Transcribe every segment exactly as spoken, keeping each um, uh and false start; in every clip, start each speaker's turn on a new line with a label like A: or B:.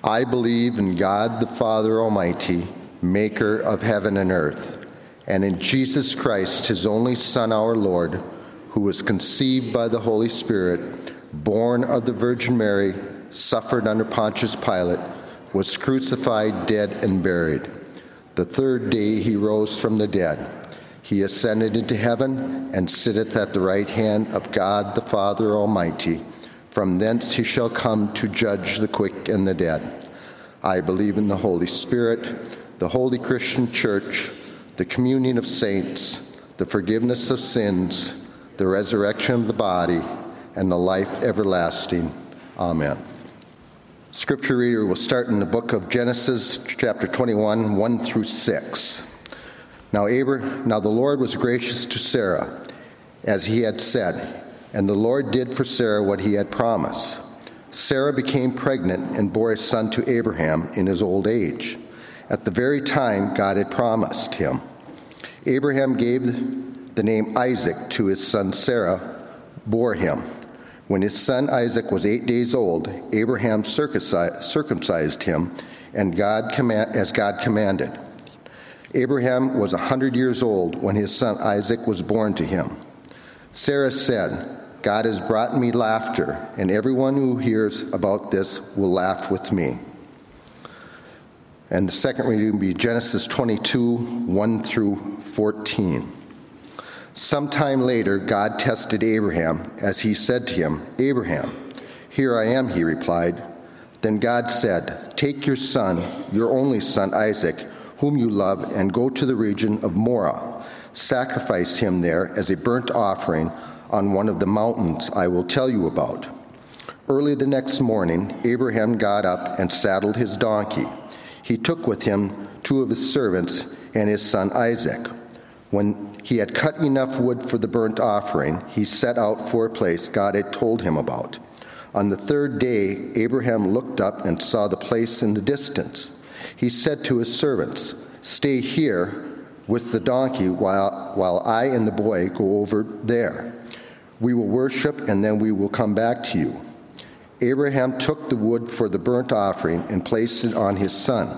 A: I believe in God the Father Almighty, maker of heaven and earth, and in Jesus Christ, his only Son, our Lord, who was conceived by the Holy Spirit, born of the Virgin Mary, suffered under Pontius Pilate, was crucified, dead, and buried. The third day he rose from the dead. He ascended into heaven and sitteth at the right hand of God the Father Almighty. From thence he shall come to judge the quick and the dead. I believe in the Holy Spirit, the holy Christian Church, the communion of saints, the forgiveness of sins, the resurrection of the body, and the life everlasting. Amen. Scripture reader will start in the book of Genesis, chapter twenty-one, one through six. Now, Abra- now the Lord was gracious to Sarah, as he had said, and the Lord did for Sarah what he had promised. Sarah became pregnant and bore a son to Abraham in his old age, at the very time God had promised him. Abraham gave the name Isaac to his son Sarah, bore him. When his son Isaac was eight days old, Abraham circumcised him, and God command, as God commanded. Abraham was a hundred years old when his son Isaac was born to him. Sarah said, God has brought me laughter, and everyone who hears about this will laugh with me. And the second reading will be Genesis twenty-two, one through fourteen. Sometime later, God tested Abraham, as he said to him, Abraham, here I am, he replied. Then God said, take your son, your only son Isaac, whom you love, and go to the region of Moriah. Sacrifice him there as a burnt offering on one of the mountains I will tell you about. Early the next morning, Abraham got up and saddled his donkey. He took with him two of his servants and his son Isaac. When he had cut enough wood for the burnt offering, he set out for a place God had told him about. On the third day, Abraham looked up and saw the place in the distance. He said to his servants, stay here with the donkey while, while I and the boy go over there. We will worship, and then we will come back to you. Abraham took the wood for the burnt offering and placed it on his son,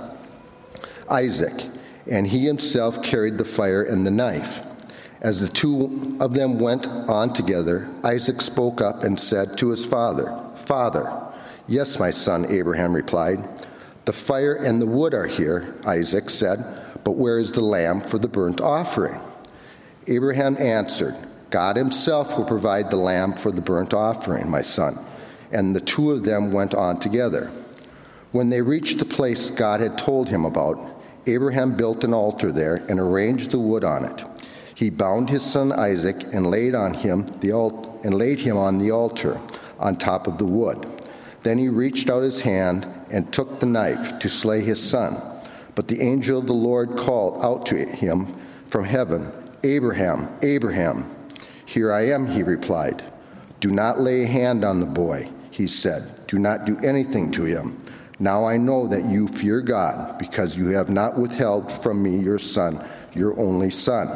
A: Isaac, and he himself carried the fire and the knife. As the two of them went on together, Isaac spoke up and said to his father, Father. Yes, my son, Abraham replied. The fire and the wood are here, Isaac said, but where is the lamb for the burnt offering? Abraham answered, God himself will provide the lamb for the burnt offering, my son. And the two of them went on together. When they reached the place God had told him about, Abraham built an altar there and arranged the wood on it. He bound his son Isaac and laid on him the al- and laid him on the altar on top of the wood. Then he reached out his hand and took the knife to slay his son. But the angel of the Lord called out to him from heaven, Abraham, Abraham. Here I am, he replied. Do not lay a hand on the boy, he said. Do not do anything to him. Now I know that you fear God, because you have not withheld from me your son, your only son.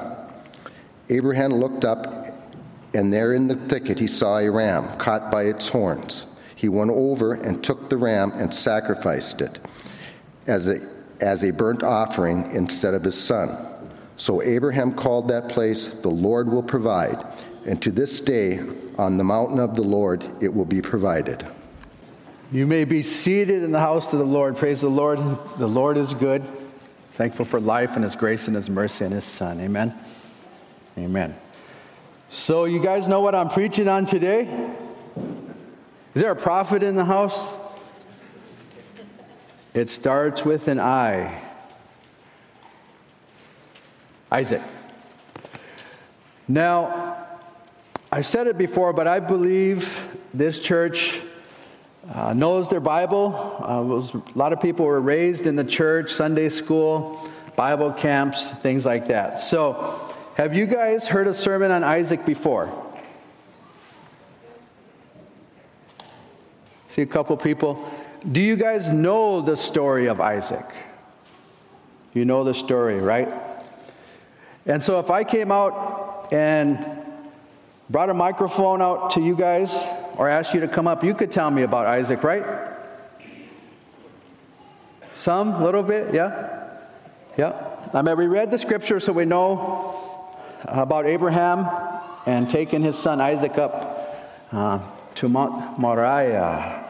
A: Abraham looked up, and there in the thicket he saw a ram caught by its horns. He went over and took the ram and sacrificed it as a, as a burnt offering instead of his son. So Abraham called that place, the Lord will provide. And to this day, on the mountain of the Lord, it will be provided.
B: You may be seated in the house of the Lord. Praise the Lord. The Lord is good. Thankful for life and his grace and his mercy and his son. Amen. Amen. So you guys know what I'm preaching on today? Is there a prophet in the house? It starts with an I. Isaac. Now, I've said it before, but I believe this church uh, knows their Bible. Uh, was, a lot of people were raised in the church, Sunday school, Bible camps, things like that. So, have you guys heard a sermon on Isaac before? See a couple people. Do you guys know the story of Isaac? You know the story, right? And so if I came out and brought a microphone out to you guys or asked you to come up, you could tell me about Isaac, right? Some, a little bit, yeah? Yeah. I mean, we read the scripture so we know about Abraham and taking his son Isaac up uh, to Mount Moriah.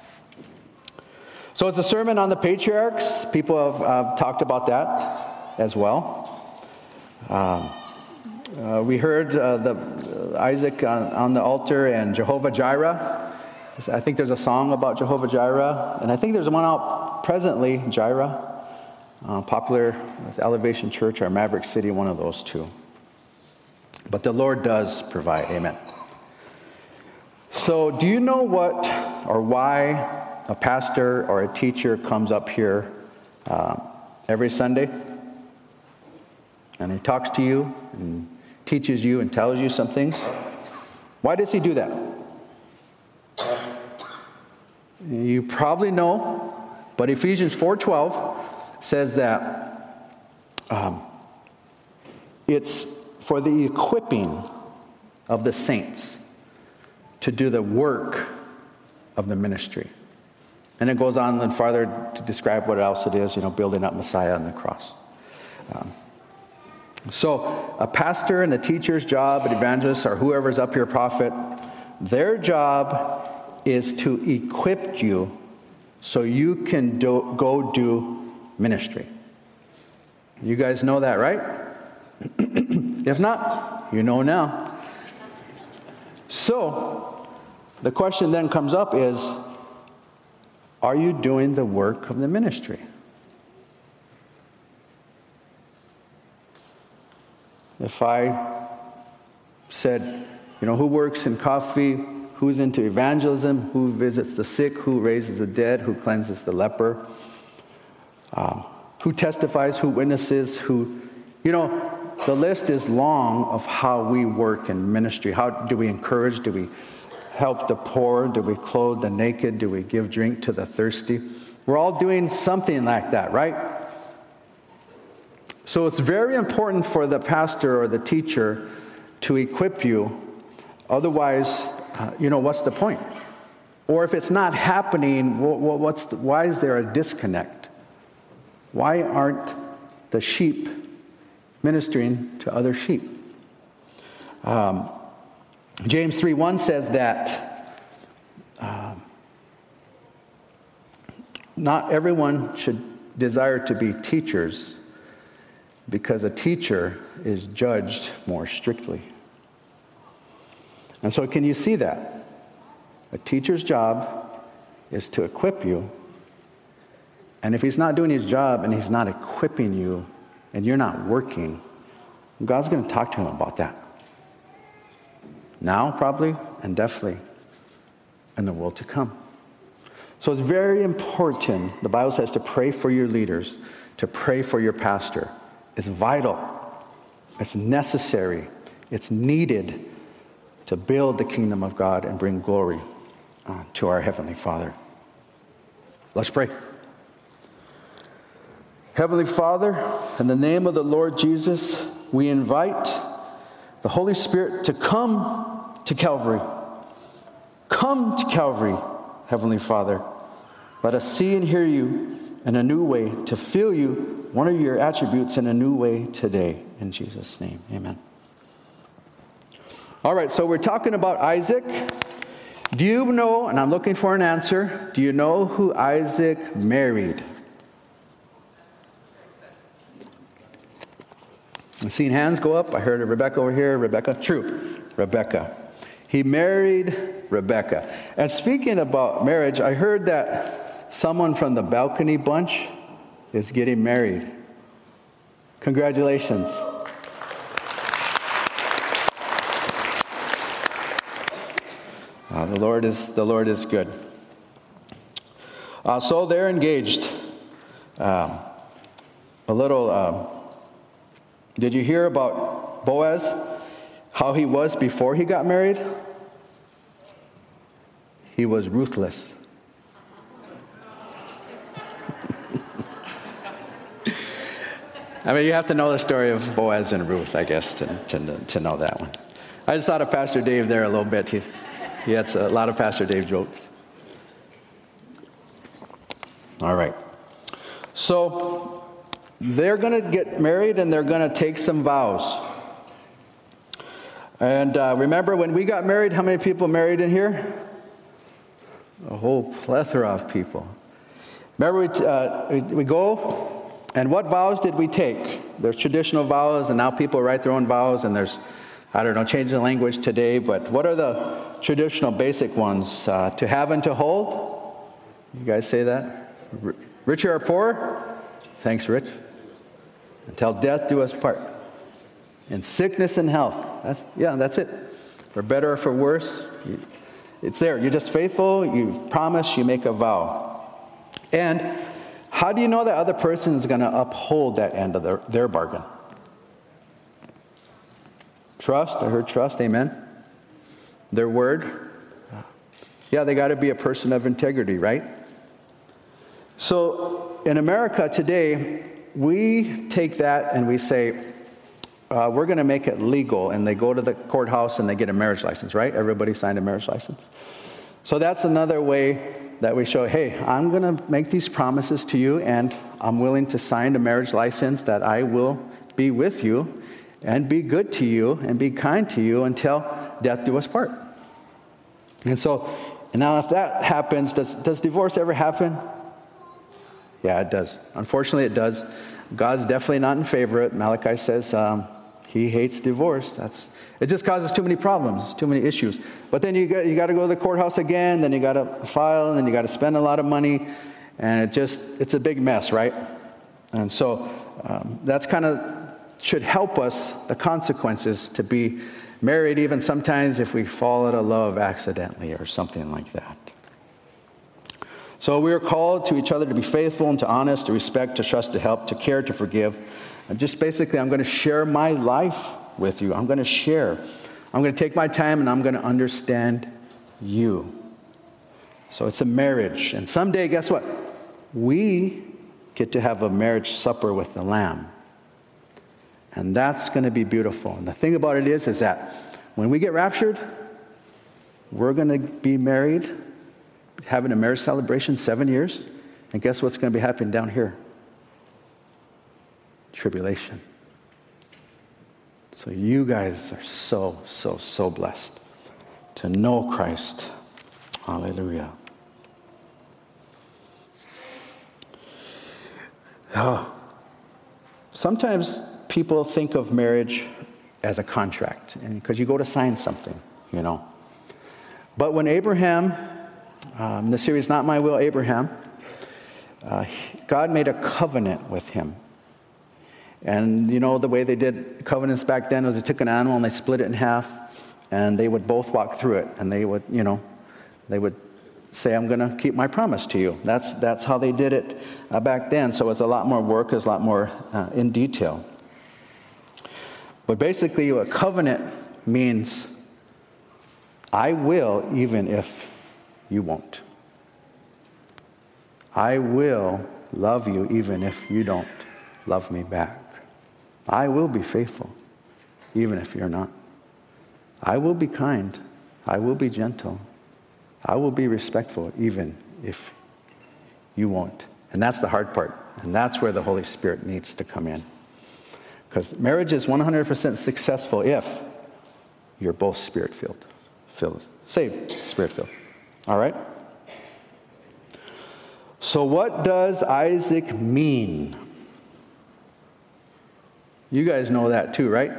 B: So it's a sermon on the patriarchs. People have uh, talked about that as well. Um, uh, we heard uh, the uh, Isaac on, on the altar and Jehovah Jireh. I think there's a song about Jehovah Jireh, and I think there's one out presently, Jireh, uh, popular with Elevation Church or Maverick City, one of those two. But the Lord does provide, amen. So do you know what or why a pastor or a teacher comes up here uh, every Sunday? And he talks to you and teaches you and tells you some things. Why does he do that? You probably know, but Ephesians four twelve says that um, it's for the equipping of the saints to do the work of the ministry. And it goes on then farther to describe what else it is, you know, building up Messiah on the cross. Um, so a pastor and a teacher's job, an evangelist, or whoever's up here, prophet, their job is to equip you so you can do, go do ministry. You guys know that, right? If not, you know now. So, the question then comes up is, are you doing the work of the ministry? If I said, you know, who works in coffee? Who's into evangelism? Who visits the sick? Who raises the dead? Who cleanses the leper? Um, who testifies? Who witnesses? Who, you know, the list is long of how we work in ministry. How do we encourage? Do we help the poor? Do we clothe the naked? Do we give drink to the thirsty? We're all doing something like that, right? So it's very important for the pastor or the teacher to equip you. Otherwise, Uh, you know, what's the point? Or if it's not happening, what's the, why is there a disconnect? Why aren't the sheep ministering to other sheep? Um, James three one says that uh, not everyone should desire to be teachers because a teacher is judged more strictly. And so can you see that? A teacher's job is to equip you. And if he's not doing his job and he's not equipping you and you're not working, God's going to talk to him about that. Now, probably, and definitely in the world to come. So it's very important, the Bible says, to pray for your leaders, to pray for your pastor. It's vital. It's necessary. It's needed to build the kingdom of God and bring glory uh, to our Heavenly Father. Let's pray. Heavenly Father, in the name of the Lord Jesus, we invite the Holy Spirit to come to Calvary. Come to Calvary, Heavenly Father. Let us see and hear you in a new way, to feel you, one of your attributes, in a new way today. In Jesus' name, amen. All right, so we're talking about Isaac. Do you know, and I'm looking for an answer, do you know who Isaac married? I've seen hands go up. I heard a Rebecca over here. Rebecca? True. Rebecca. He married Rebecca. And speaking about marriage, I heard that someone from the balcony bunch is getting married. Congratulations. Uh, the Lord is the Lord is good. Uh, so they're engaged. Um, a little. Um, did you hear about Boaz? How he was before he got married? He was ruthless. I mean, you have to know the story of Boaz and Ruth, I guess, to to, to know that one. I just thought of Pastor Dave there a little bit. He, he had a lot of Pastor Dave jokes. All right. So they're going to get married and they're going to take some vows. And uh, remember when we got married, how many people married in here? A whole plethora of people. Remember we, uh, we, we go, and what vows did we take? There's traditional vows, and now people write their own vows, and there's, I don't know, changing the language today, but what are the traditional basic ones? Uh, to have and to hold? You guys say that? R- rich or poor? Thanks, Rich. Until death do us part. In sickness and health. That's, yeah, that's it. For better or for worse, you, it's there. You're just faithful, you promise, you make a vow. And how do you know that other person is going to uphold that end of their, their bargain? Trust. I heard trust. Amen. Their word. Yeah, they got to be a person of integrity, right? So in America today, we take that and we say, uh, we're going to make it legal. And they go to the courthouse and they get a marriage license, right? Everybody signed a marriage license. So that's another way that we show, hey, I'm going to make these promises to you, and I'm willing to sign a marriage license that I will be with you and be good to you and be kind to you until death do us part. And so, and now if that happens, does, does divorce ever happen? Yeah, it does. Unfortunately, it does. God's definitely not in favor of it. Malachi says um, he hates divorce. That's it. Just causes too many problems, too many issues. But then you got you got to go to the courthouse again. Then you got to file, and then you got to spend a lot of money, and it just it's a big mess, right? And so um, that's kind of should help us the consequences to be married, even sometimes if we fall out of love accidentally or something like that. So we are called to each other to be faithful and to honest, to respect, to trust, to help, to care, to forgive. And just basically, I'm going to share my life with you. I'm going to share. I'm going to take my time and I'm going to understand you. So it's a marriage. And someday, guess what? We get to have a marriage supper with the Lamb. And that's going to be beautiful. And the thing about it is, is that when we get raptured, we're going to be married, having a marriage celebration, seven years. And guess what's going to be happening down here? Tribulation. So you guys are so, so, so blessed to know Christ. Hallelujah. Oh. Sometimes people think of marriage as a contract, and because you go to sign something, you know. But when Abraham, um, the series Not My Will, Abraham, uh, God made a covenant with him. And you know the way they did covenants back then was they took an animal and they split it in half, and they would both walk through it, and they would, you know, they would say, I'm going to keep my promise to you. That's that's how they did it uh, back then. So it's a lot more work, it's a lot more uh, in detail. But basically, a covenant means I will even if you won't. I will love you even if you don't love me back. I will be faithful even if you're not. I will be kind. I will be gentle. I will be respectful even if you won't. And that's the hard part. And that's where the Holy Spirit needs to come in. Because marriage is one hundred percent successful if you're both spirit-filled. Filled, saved, spirit-filled. All right? So what does Isaac mean? You guys know that too, right?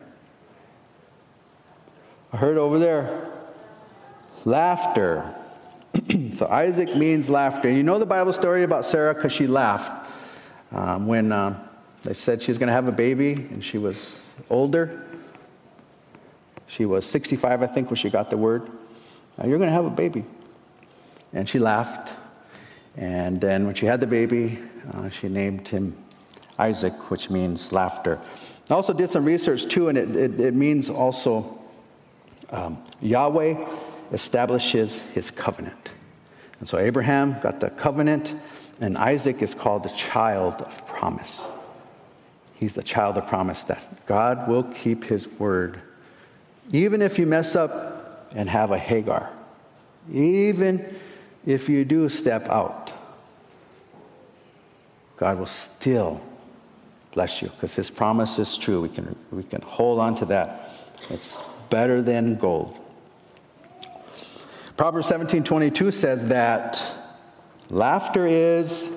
B: I heard over there. Laughter. So Isaac means laughter. And you know the Bible story about Sarah because she laughed um, when uh, they said she was going to have a baby, and she was older. She was sixty-five, I think, when she got the word. Now, you're going to have a baby. And she laughed. And then when she had the baby, uh, she named him Isaac, which means laughter. I also did some research, too, and it, it, it means also um, Yahweh establishes his covenant. And so Abraham got the covenant, and Isaac is called the child of promise. He's the child of promise that God will keep his word. Even if you mess up and have a Hagar, even if you do step out, God will still bless you because his promise is true. We can, we can hold on to that. It's better than gold. Proverbs seventeen twenty-two says that laughter is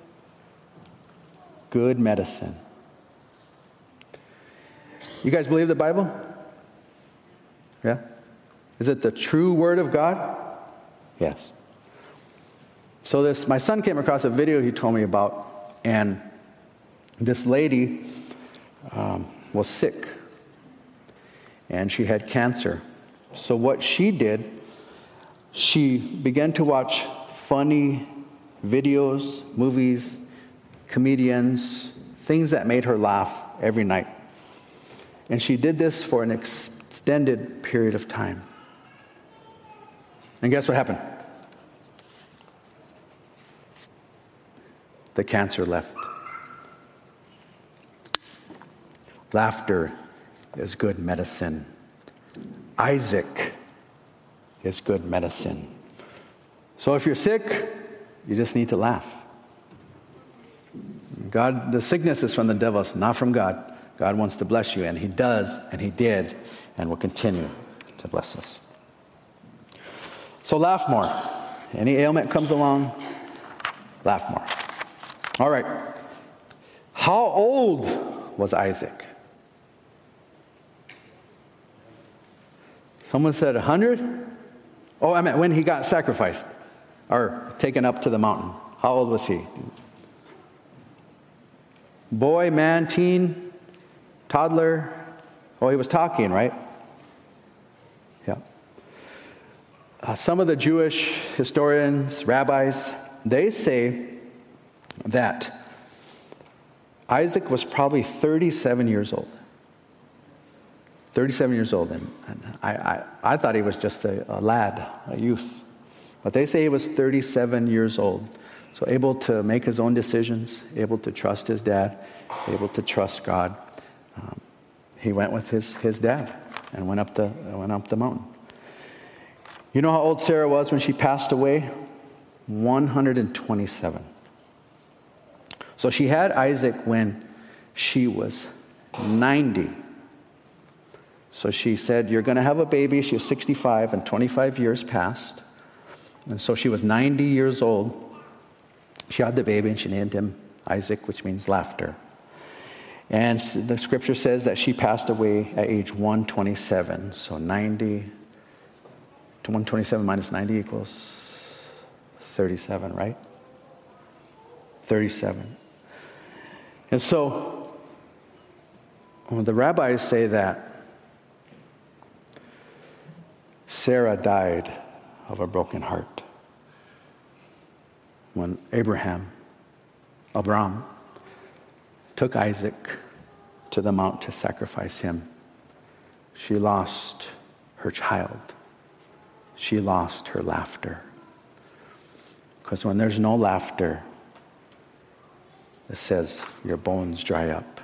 B: good medicine. You guys believe the Bible? Yeah? Is it the true word of God? Yes. So this, my son came across a video he told me about, and this lady um, was sick, and she had cancer. So what she did, she began to watch funny videos, movies, comedians, things that made her laugh every night. And she did this for an extended period of time. And guess what happened? The cancer left. Laughter is good medicine. Isaac is good medicine. So if you're sick, you just need to laugh. God, the sickness is from the devil, it's not from God. God wants to bless you, and he does, and he did, and will continue to bless us. So laugh more. Any ailment comes along, laugh more. All right. How old was Isaac? Someone said one hundred? Oh, I meant when he got sacrificed or taken up to the mountain. How old was he? Boy, man, teen, toddler? Oh, he was talking, right? Yeah. Uh, some of the Jewish historians, rabbis, they say that Isaac was probably thirty-seven years old. thirty-seven years old. And, and I, I, I thought he was just a, a lad, a youth. But they say he was thirty-seven years old. So able to make his own decisions, able to trust his dad, able to trust God. Um, he went with his, his dad and went up the went up the mountain. You know how old Sarah was when she passed away? one hundred twenty-seven. So she had Isaac when she was ninety. So she said, you're going to have a baby. She was sixty-five, and twenty-five years passed. And so she was ninety years old. She had the baby, and she named him Isaac, which means laughter. And the scripture says that she passed away at age one hundred twenty-seven. So ninety to one hundred twenty-seven minus ninety equals thirty-seven, right? thirty-seven. And so well, the rabbis say that Sarah died of a broken heart when Abraham, Abraham, took Isaac to the mount to sacrifice him. She lost her child. She lost her laughter. Because when there's no laughter, it says your bones dry up.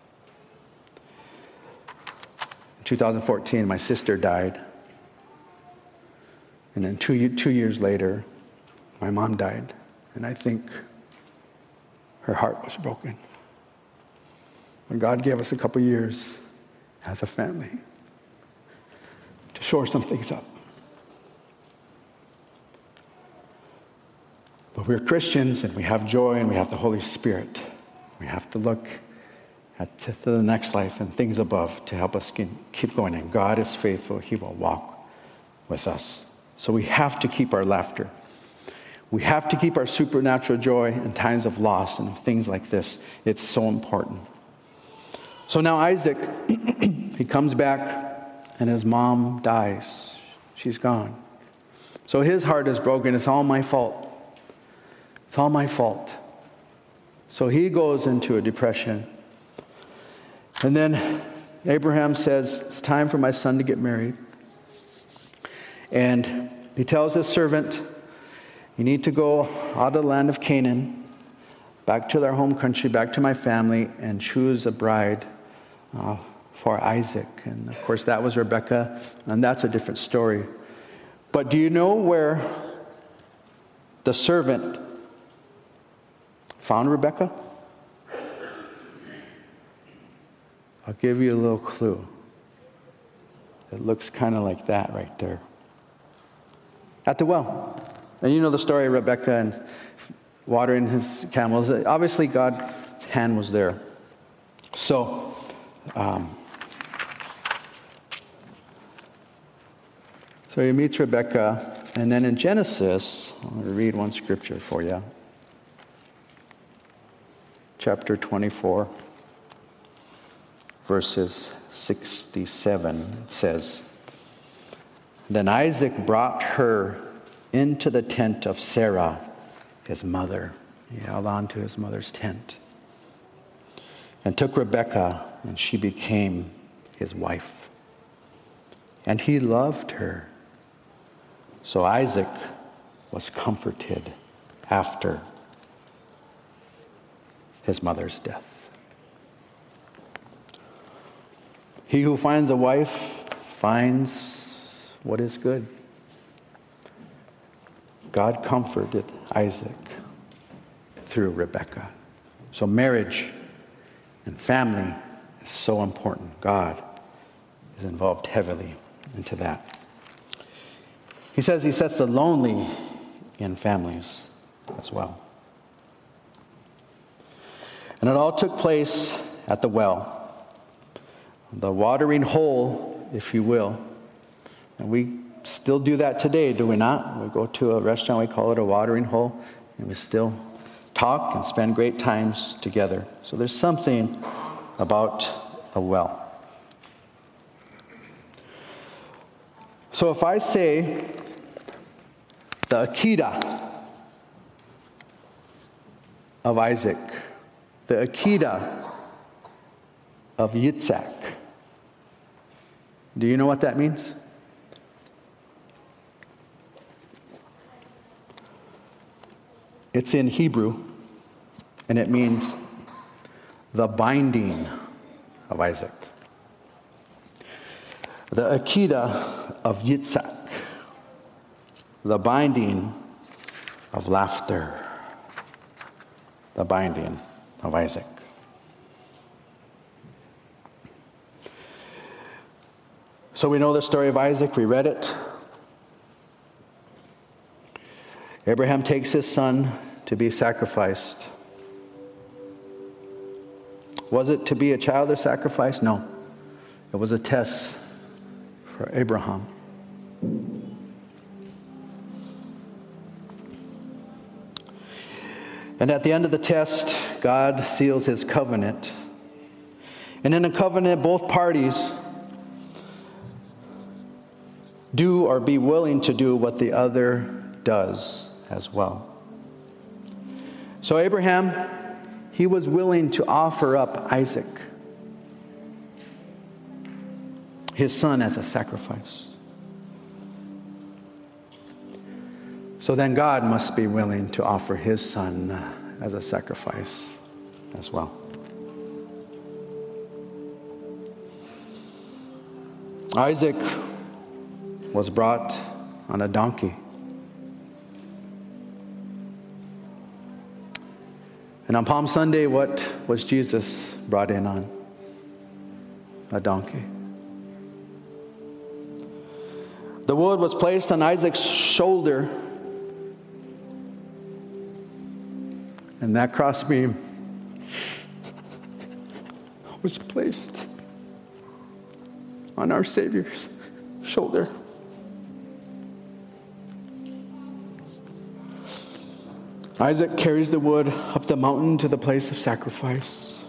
B: In two thousand fourteen, my sister died. And then two, two years later, my mom died. And I think her heart was broken. And God gave us a couple years as a family to shore some things up. But we're Christians, and we have joy, and we have the Holy Spirit. We have to look at to the next life and things above to help us keep going. And God is faithful. He will walk with us. So we have to keep our laughter. We have to keep our supernatural joy in times of loss and things like this. It's so important. So now Isaac, he comes back, and his mom dies. She's gone. So his heart is broken. It's all my fault. It's all my fault. So he goes into a depression. And then Abraham says, it's time for my son to get married. And he tells his servant, you need to go out of the land of Canaan, back to their home country, back to my family, and choose a bride uh, for Isaac. And of course, that was Rebekah, and that's a different story. But do you know where the servant found Rebekah? I'll give you a little clue. It looks kind of like that right there. At the well. And you know the story of Rebekah and watering his camels. Obviously, God's hand was there. So, um, so he meets Rebekah. And then in Genesis, I'm going to read one scripture for you. Chapter twenty-four, verses sixty-seven, it says, Then Isaac brought her into the tent of Sarah, his mother. He held on to his mother's tent. And took Rebekah, and she became his wife. And he loved her. So Isaac was comforted after his mother's death. He who finds a wife finds what is good. God comforted Isaac through Rebekah. So marriage and family is so important. God is involved heavily into that. He says he sets the lonely in families as well. And it all took place at the well, the watering hole, if you will. And we still do that today, do we not? We go to a restaurant, we call it a watering hole, and we still talk and spend great times together. So there's something about a well. So if I say the Akedah of Isaac, the Akedah of Yitzhak, do you know what that means? It's in Hebrew, and it means the binding of Isaac. The Akedah of Yitzhak, the binding of laughter, the binding of Isaac. So we know the story of Isaac, we read it. Abraham takes his son to be sacrificed. Was it to be a child of sacrifice? No. It was a test for Abraham. And at the end of the test, God seals his covenant. And in a covenant, both parties do or be willing to do what the other does as well. So Abraham, he was willing to offer up Isaac, his son, as a sacrifice. So then God must be willing to offer his son as a sacrifice as well. Isaac was brought on a donkey. And on Palm Sunday, what was Jesus brought in on? A donkey. The wood was placed on Isaac's shoulder, and that crossbeam was placed on our Savior's shoulder. Isaac carries the wood up the mountain to the place of sacrifice.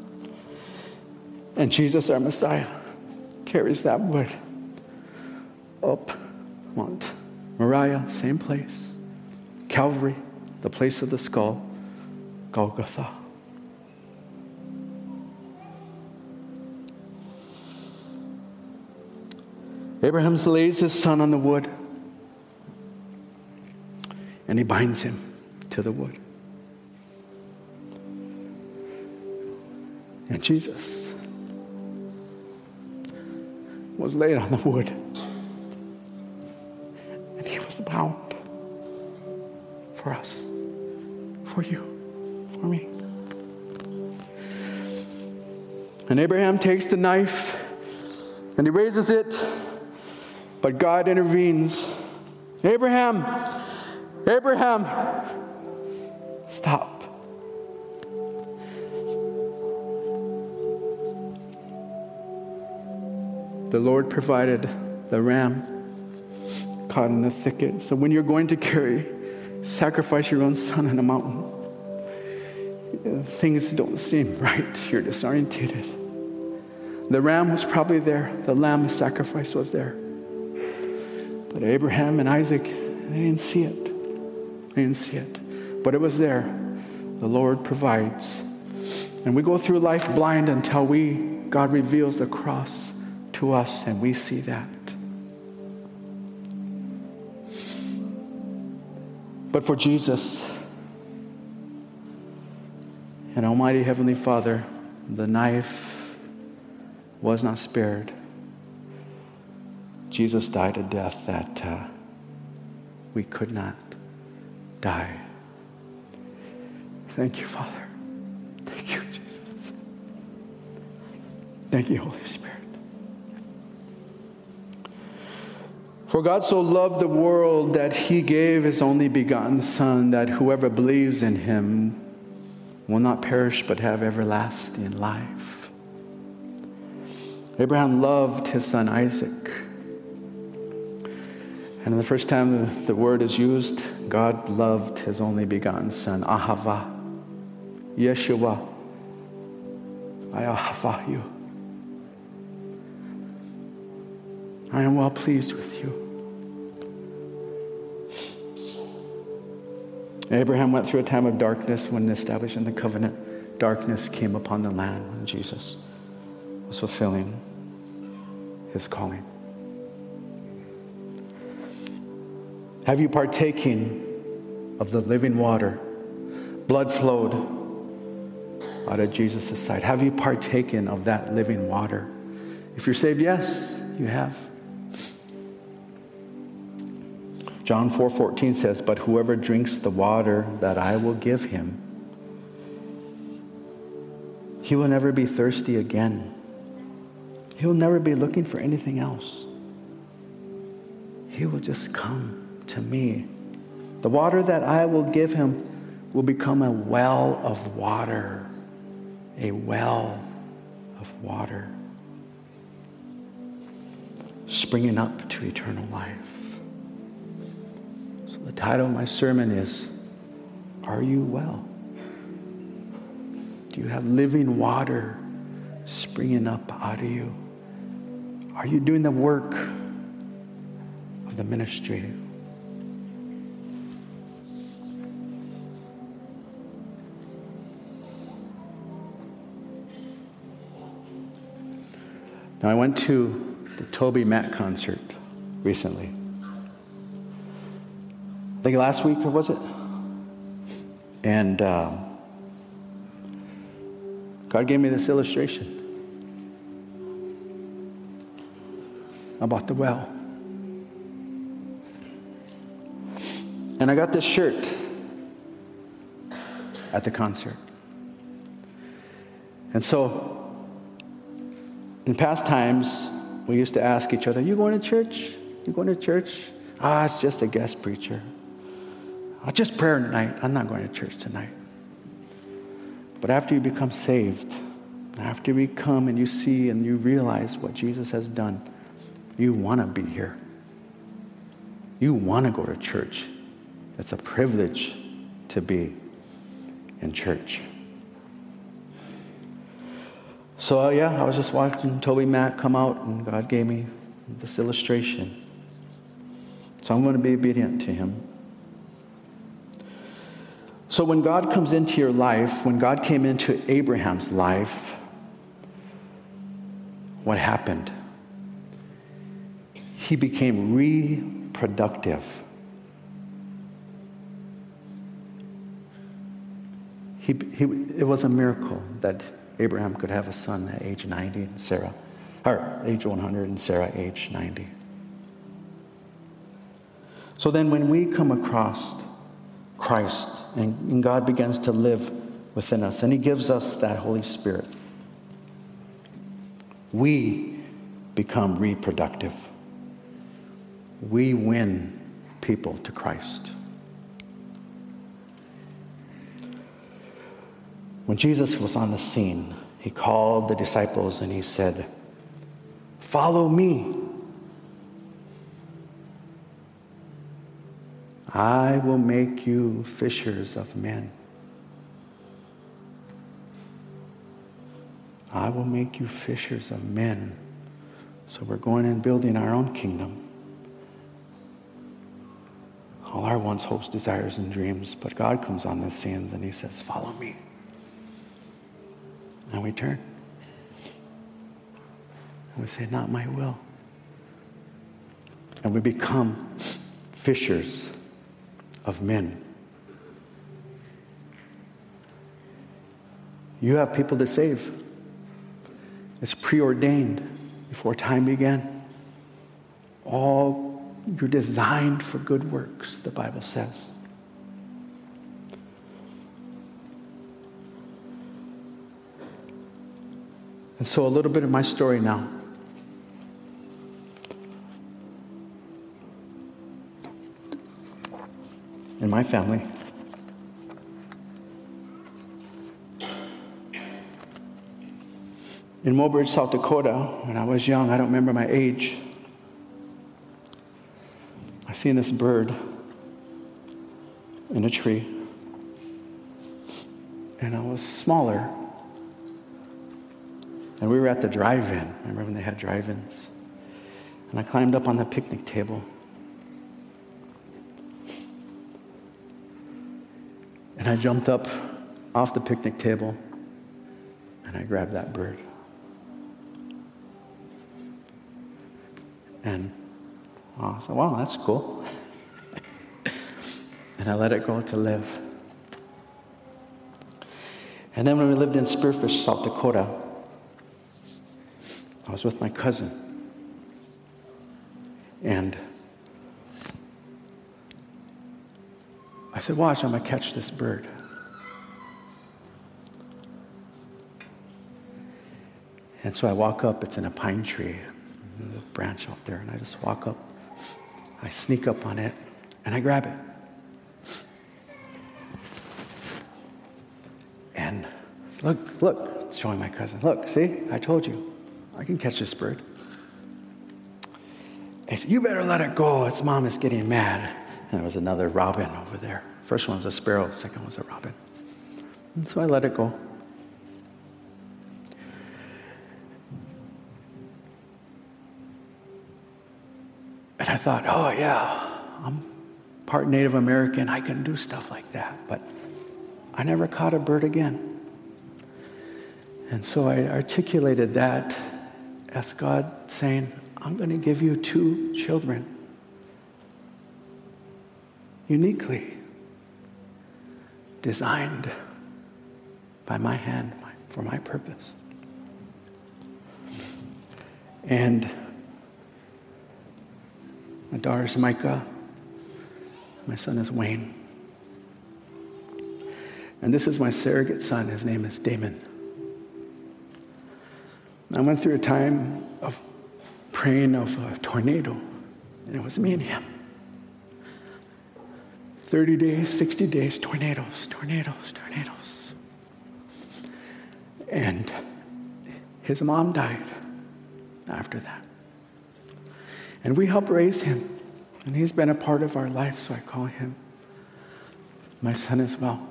B: And Jesus, our Messiah, carries that wood up Mount Moriah, same place. Calvary, the place of the skull, Golgotha. Abraham lays his son on the wood, and he binds him to the wood. And Jesus was laid on the wood, and he was bound for us, for you, for me. And Abraham takes the knife and he raises it, but God intervenes. Abraham, Abraham, stop. The Lord provided the ram caught in the thicket. So when you're going to carry, sacrifice your own son in a mountain, things don't seem right. You're disorientated. The ram was probably there. The lamb of sacrifice was there. But Abraham and Isaac, they didn't see it. They didn't see it. But it was there. The Lord provides. And we go through life blind until we, God reveals the cross to us and we see that. But for Jesus and Almighty Heavenly Father, the knife was not spared. Jesus died a death that uh, we could not die. Thank you, Father. Thank you, Jesus. Thank you, Holy Spirit. For God so loved the world that he gave his only begotten Son, that whoever believes in him will not perish but have everlasting life. Abraham loved his son Isaac. And the first time the, the word is used, God loved his only begotten Son, Ahava. Yeshua, I ahava you. I am well pleased with you. Abraham went through a time of darkness when establishing the covenant. Darkness came upon the land when Jesus was fulfilling his calling. Have you partaken of the living water? Blood flowed out of Jesus' side. Have you partaken of that living water? If you're saved, yes, you have. John four fourteen says, but whoever drinks the water that I will give him, he will never be thirsty again. He will never be looking for anything else. He will just come to me. The water that I will give him will become a well of water. A well of water. Springing up to eternal life. So the title of my sermon is, Are You Well? Do you have living water springing up out of you? Are you doing the work of the ministry? Now, I went to the Toby Mac concert recently. I think last week, or was it? And uh, God gave me this illustration about the well. And I got this shirt at the concert. And so, in past times, we used to ask each other, you going to church? You going to church? Ah, it's just a guest preacher. Ah, just prayer tonight. I'm not going to church tonight. But after you become saved, after you come and you see and you realize what Jesus has done, you want to be here. You want to go to church. It's a privilege to be in church. So, uh, yeah, I was just watching Toby Mac come out, and God gave me this illustration. So I'm going to be obedient to him. So when God comes into your life, when God came into Abraham's life, what happened? He became reproductive. He, he, it was a miracle that Abraham could have a son at age ninety, and Sarah, or age one hundred, and Sarah age ninety. So then when we come across Christ, and, and God begins to live within us, and he gives us that Holy Spirit, we become reproductive. We win people to Christ. When Jesus was on the scene, he called the disciples and he said, "Follow me. I will make you fishers of men. I will make you fishers of men." So we're going and building our own kingdom. All our wants, hopes, desires, and dreams. But God comes on the scenes and he says, "Follow me." And we turn. And we say, "Not my will." And we become fishers of men. You have people to save. It's preordained before time began. All you're designed for good works, the Bible says. And so a little bit of my story now. In my family, in Mobridge, South Dakota, when I was young, I don't remember my age, I seen this bird in a tree, and I was smaller, and we were at the drive-in. Remember when they had drive-ins? And I climbed up on the picnic table, and I jumped up off the picnic table, and I grabbed that bird. And oh, I said, "Wow, that's cool." And I let it go to live. And then when we lived in Spearfish, South Dakota, I was with my cousin. And I said, "Watch, I'm going to catch this bird." And so I walk up, it's in a pine tree, a branch out there, and I just walk up, I sneak up on it, and I grab it. And look, look, showing my cousin, "Look, see, I told you, I can catch this bird." He said, "You better let it go, its mom is getting mad." And there was another robin over there. First one was a sparrow, second was a robin. And so I let it go. And I thought, oh yeah, I'm part Native American, I can do stuff like that. But I never caught a bird again. And so I articulated that as God saying, "I'm going to give you two children, uniquely designed by my hand for my purpose." And my daughter's Micah. My son is Wayne. And this is my surrogate son. His name is Damon. I went through a time of praying of a tornado, and it was me and him. thirty days, sixty days, tornadoes, tornadoes, tornadoes. And his mom died after that. And we helped raise him. And he's been a part of our life, so I call him my son as well.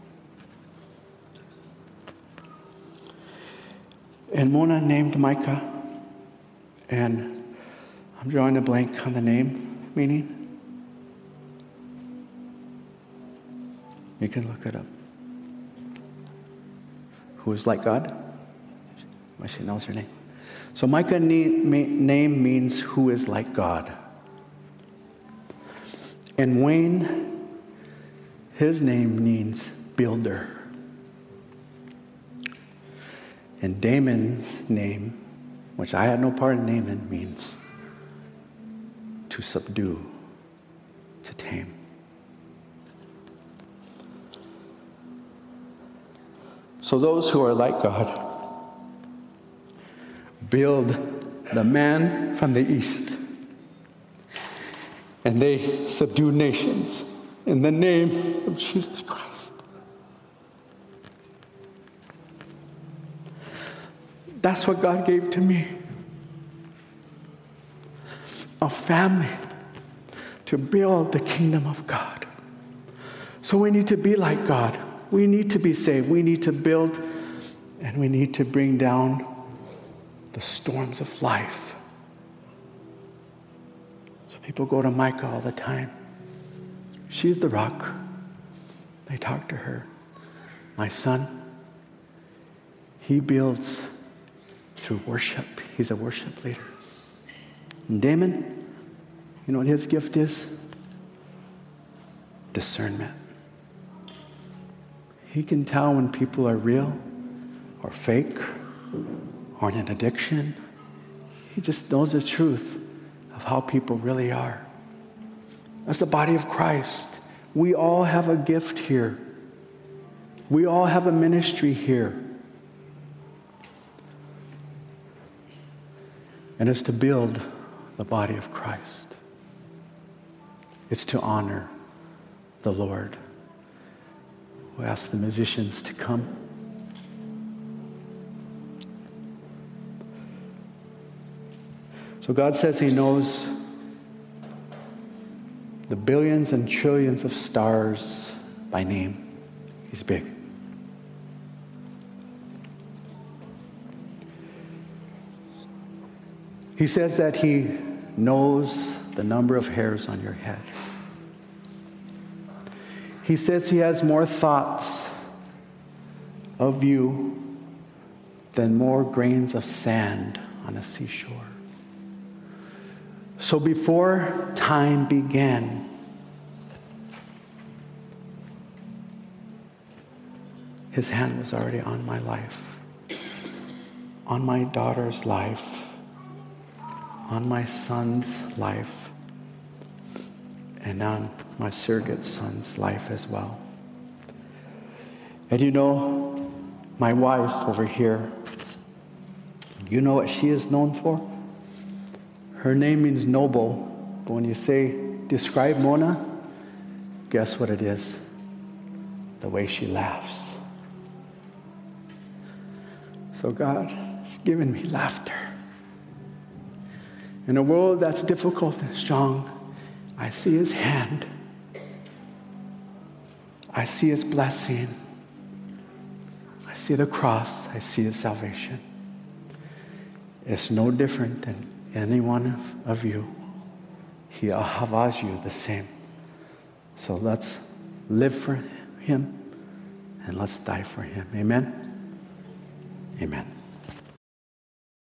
B: And Mona named Micah. And I'm drawing a blank on the name meaning. You can look it up. Who is like God? She knows her name. So Micah's name means who is like God. And Wayne, his name means builder. And Damon's name, which I had no part in naming, means to subdue, to tame. So those who are like God build the man from the east. And they subdue nations in the name of Jesus Christ. That's what God gave to me. A family to build the kingdom of God. So we need to be like God. We need to be saved. We need to build, and we need to bring down the storms of life. So people go to Micah all the time. She's the rock. They talk to her. My son, he builds through worship. He's a worship leader. And Damon, you know what his gift is? Discernment. He can tell when people are real or fake or in an addiction. He just knows the truth of how people really are. That's the body of Christ. We all have a gift here. We all have a ministry here. And it's to build the body of Christ. It's to honor the Lord. We ask the musicians to come. So God says he knows the billions and trillions of stars by name. He's big. He says that he knows the number of hairs on your head. He says he has more thoughts of you than more grains of sand on a seashore. So before time began, his hand was already on my life, on my daughter's life, on my son's life, and on my surrogate son's life as well. And you know, my wife over here, you know what she is known for? Her name means noble, but when you say, describe Mona, guess what it is? The way she laughs. So God has given me laughter. In a world that's difficult and strong, I see his hand. I see his blessing. I see the cross. I see his salvation. It's no different than any one of, of you. He ahavas you the same. So let's live for him and let's die for him. Amen? Amen.